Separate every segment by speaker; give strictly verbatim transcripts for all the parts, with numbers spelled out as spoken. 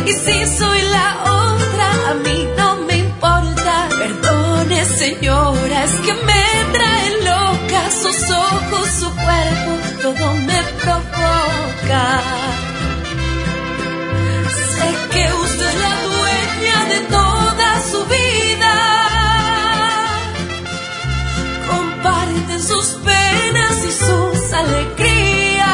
Speaker 1: Y si soy la otra, a mí no me importa. Perdone, señora, es que me trae loca. Sus ojos, su cuerpo, todo me provoca. Sé que usted es la dueña de toda su vida. Comparten sus penas y sus alegrías.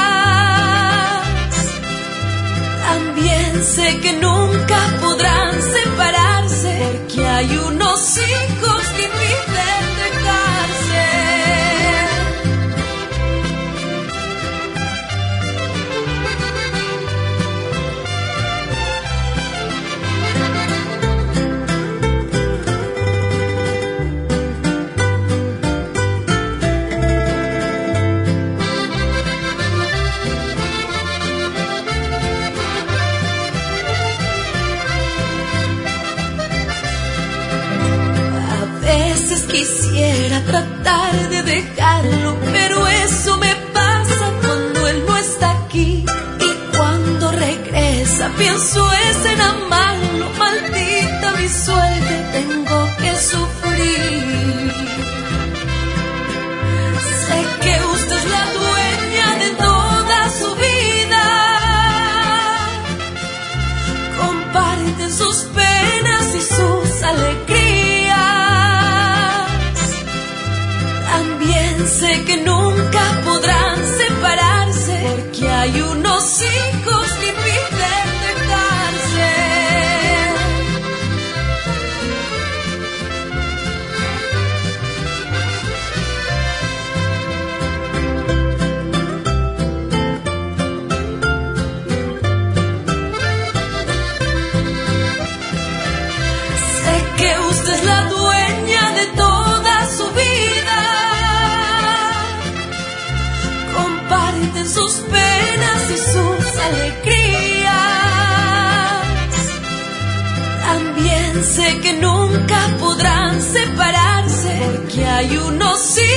Speaker 1: También sé que nunca podrán separarse, porque hay unos hijos que impiden dejarse. Quisiera tratar de dejarlo, pero eso me pasa cuando él no está aquí. Y cuando regresa pienso es en amarlo. Maldita mi suerte, tengo que sufrir. Sé que usted es la dueña de toda su vida. Comparten sus penas y sus alegrías. Sé que nunca podrán separarse, porque hay unos hijos que impiden dejarse. Sé que usted es la dueña de toda su vida. Comparten sus penas y sus alegrías. También sé que nunca podrán separarse, porque hay unos